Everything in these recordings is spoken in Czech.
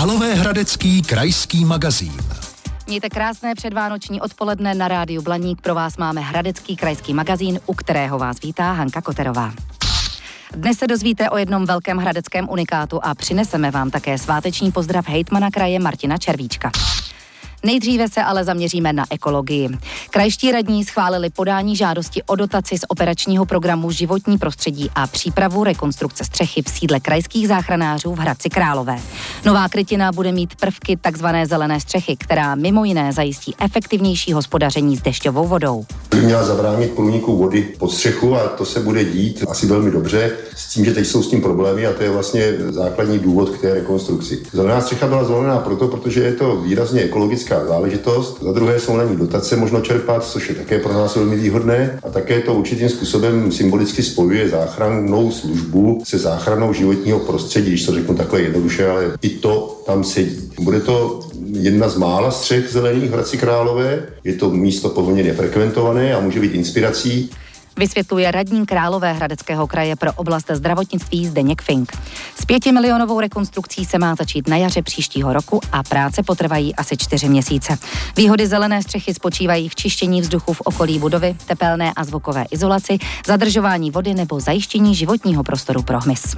Královéhradecký krajský magazín. Mějte krásné předvánoční odpoledne, na rádiu Blaník pro vás máme Hradecký krajský magazín, u kterého vás vítá Hanka Koterová. Dnes se dozvíte o jednom velkém hradeckém unikátu a přineseme vám také sváteční pozdrav hejtmana kraje Martina Červíčka. Nejdříve se ale zaměříme na ekologii. Krajští radní schválili podání žádosti o dotaci z operačního programu Životní prostředí a přípravu rekonstrukce střechy v sídle krajských záchranářů v Hradci Králové. Nová krytina bude mít prvky takzvané zelené střechy, která mimo jiné zajistí efektivnější hospodaření s dešťovou vodou. Měla zabránit průniku vody pod střechu a to se bude dít asi velmi dobře, s tím, že teď jsou s tím problémy a to je vlastně základní důvod k té rekonstrukci. Zelená střecha byla zvolená protože je to výrazně ekologická záležitost. Za druhé jsou na ní dotace možno čerpat, což je také pro nás velmi výhodné a také to určitým způsobem symbolicky spojuje záchrannou službu se záchranou životního prostředí, když to řeknu takhle jednoduše, ale i to tam sedí. Bude to jedna z mála střech zelených v Hradci Králové, je to místo poměrně frekventované a může být inspirací. Vysvětluje radní Královéhradeckého kraje pro oblast zdravotnictví Zdeněk Fink. S 5milionovou rekonstrukcí se má začít na jaře příštího roku a práce potrvají asi 4 měsíce. Výhody zelené střechy spočívají v čištění vzduchu v okolí budovy, tepelné a zvukové izolaci, zadržování vody nebo zajištění životního prostoru pro hmyz.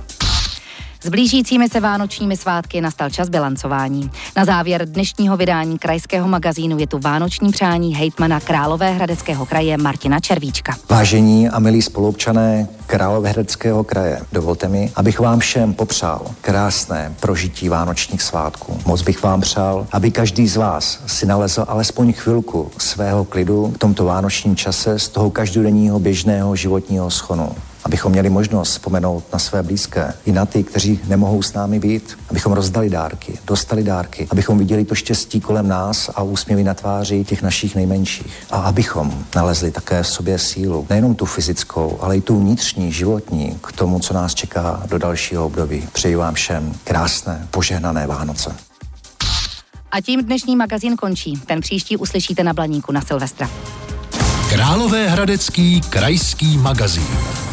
S blížícími se vánočními svátky nastal čas bilancování. Na závěr dnešního vydání krajského magazínu je tu vánoční přání hejtmana Královéhradeckého kraje Martina Červíčka. Vážení a milí spoluobčané Královéhradeckého kraje, dovolte mi, abych vám všem popřál krásné prožití vánočních svátků. Moc bych vám přál, aby každý z vás si nalezl alespoň chvilku svého klidu v tomto vánočním čase z toho každodenního běžného životního schonu. Abychom měli možnost vzpomenout na své blízké, i na ty, kteří nemohou s námi být, abychom rozdali dárky, dostali dárky, abychom viděli to štěstí kolem nás a úsměvy na tváři těch našich nejmenších. A abychom nalezli také v sobě sílu, nejenom tu fyzickou, ale i tu vnitřní, životní, k tomu, co nás čeká do dalšího období. Přeji vám všem krásné, požehnané Vánoce. A tím dnešní magazín končí. Ten příští uslyšíte na Blaníku na Silvestra. Královéhradecký krajský magazín.